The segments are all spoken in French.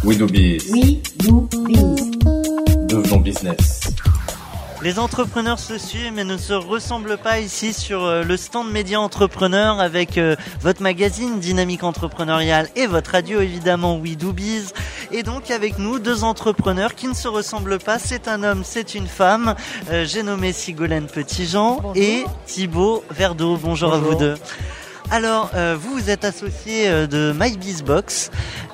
We do biz. We do biz. Devenons business. Les entrepreneurs se suivent mais ne se ressemblent pas ici sur le stand Média Entrepreneur avec votre magazine Dynamique Entrepreneuriale et votre radio évidemment We Do Biz. Et donc avec nous deux entrepreneurs qui ne se ressemblent pas, c'est un homme, c'est une femme. J'ai nommé Sigolène Petitjean. Bonjour. Et Thibaut Verdeau. Bonjour à vous deux. Alors vous êtes associé de MyBizBox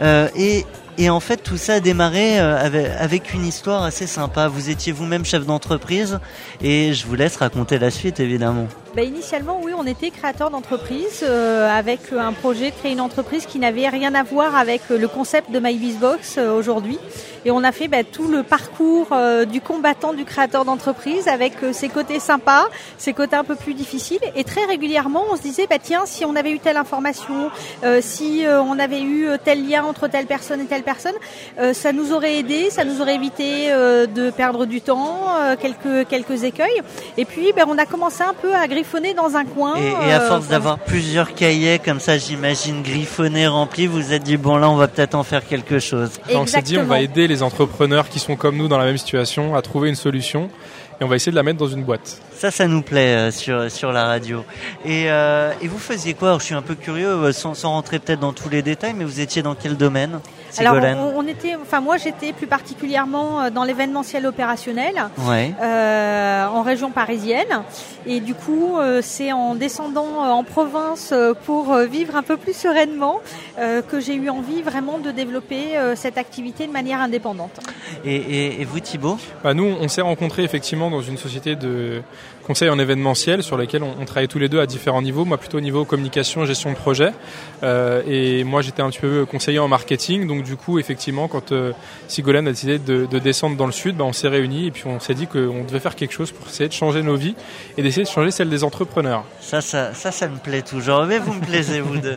et en fait, tout ça a démarré avec une histoire assez sympa. Vous étiez vous-même chef d'entreprise et je vous laisse raconter la suite, évidemment. Initialement, oui, on était créateur d'entreprise avec un projet de créer une entreprise qui n'avait rien à voir avec le concept de MyBizBox aujourd'hui. Et on a fait tout le parcours du combattant, du créateur d'entreprise avec ses côtés sympas, ses côtés un peu plus difficiles. Et très régulièrement, on se disait, tiens, si on avait eu telle information, si on avait eu tel lien entre telle personne et telle personne, ça nous aurait aidé, ça nous aurait évité de perdre du temps, quelques écueils. Et puis, on a commencé un peu à griffonner dans un coin. Et à force d'avoir plusieurs cahiers comme ça, j'imagine, griffonnés, remplis, vous vous êtes dit, bon là, on va peut-être en faire quelque chose. On s'est dit, on va aider les entrepreneurs qui sont comme nous dans la même situation à trouver une solution et on va essayer de la mettre dans une boîte. Ça nous plaît sur la radio. Et vous faisiez quoi? Alors, je suis un peu curieux, sans rentrer peut-être dans tous les détails, mais vous étiez dans quel domaine, Sigolène? Alors, moi, j'étais plus particulièrement dans l'événementiel opérationnel, ouais. En région parisienne. Et du coup, c'est en descendant en province pour vivre un peu plus sereinement que j'ai eu envie vraiment de développer cette activité de manière indépendante. Et vous, Thibaut? Nous, on s'est rencontrés effectivement dans une société de conseil en événementiel sur lesquels on travaille tous les deux à différents niveaux. Moi, plutôt au niveau communication, gestion de projet. Et moi, j'étais un petit peu conseiller en marketing. Donc, du coup, effectivement, quand Sigolène a décidé de descendre dans le sud, on s'est réunis et puis on s'est dit qu'on devait faire quelque chose pour essayer de changer nos vies et d'essayer de changer celle des entrepreneurs. Ça me plaît toujours. Mais vous me plaisez, vous deux.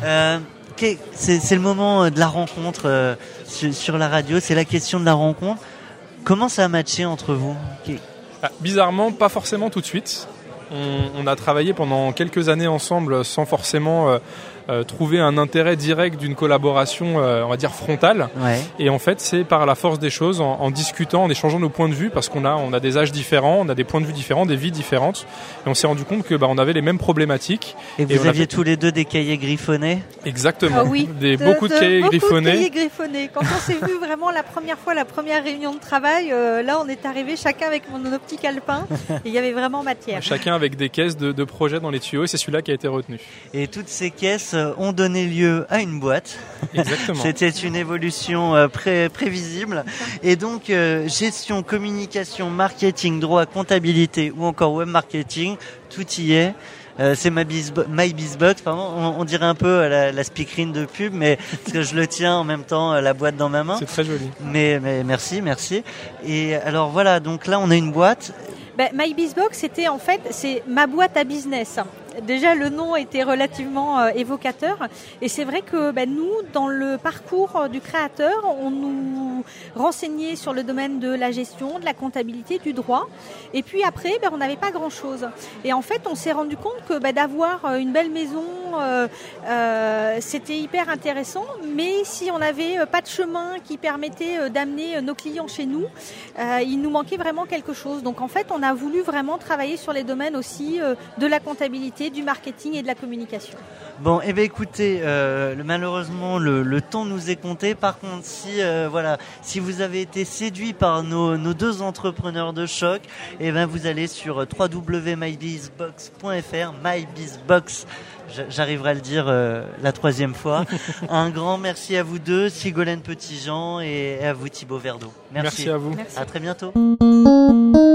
C'est le moment de la rencontre sur la radio. C'est la question de la rencontre. Comment ça a matché entre vous? Bizarrement, pas forcément tout de suite. On a travaillé pendant quelques années ensemble sans forcément trouver un intérêt direct d'une collaboration, on va dire frontale. Ouais. Et en fait, c'est par la force des choses, en discutant, en échangeant nos points de vue, parce qu'on a des âges différents, on a des points de vue différents, des vies différentes. Et on s'est rendu compte que on avait les mêmes problématiques. Et vous aviez tous les deux des cahiers griffonnés? Exactement. Ah oui, beaucoup de cahiers griffonnés. Beaucoup de cahiers griffonnés. Quand on s'est vu vraiment la première réunion de travail, là on est arrivé chacun avec mon optique alpin et il y avait vraiment matière. Chacun avec des caisses de projets dans les tuyaux et c'est celui-là qui a été retenu. Et toutes ces caisses ont donné lieu à une boîte. Exactement. C'était une évolution prévisible. Et donc, gestion, communication, marketing, droit, comptabilité ou encore web marketing, tout y est. C'est MyBizBox, pardon. On dirait un peu la speakerine de pub, mais parce que je le tiens en même temps la boîte dans ma main. C'est très joli. Mais merci. Et alors voilà, donc là on a une boîte. MyBizBox, c'est ma boîte à business. Déjà, le nom était relativement évocateur. Et c'est vrai que nous, dans le parcours du créateur, on nous renseignait sur le domaine de la gestion, de la comptabilité, du droit. Et puis après, on n'avait pas grand-chose. Et en fait, on s'est rendu compte que d'avoir une belle maison, c'était hyper intéressant. Mais si on n'avait pas de chemin qui permettait d'amener nos clients chez nous, il nous manquait vraiment quelque chose. Donc en fait, on a voulu vraiment travailler sur les domaines aussi de la comptabilité, du marketing et de la communication. Bon, écoutez, malheureusement le temps nous est compté. Par contre, si vous avez été séduit par nos deux entrepreneurs de choc, vous allez sur www.mybizbox.fr, MyBizBox. J'arriverai à le dire la troisième fois. Un grand merci à vous deux, Sigolène Petitjean, et à vous Thibaut Verdeau. Merci à vous. Merci. À très bientôt.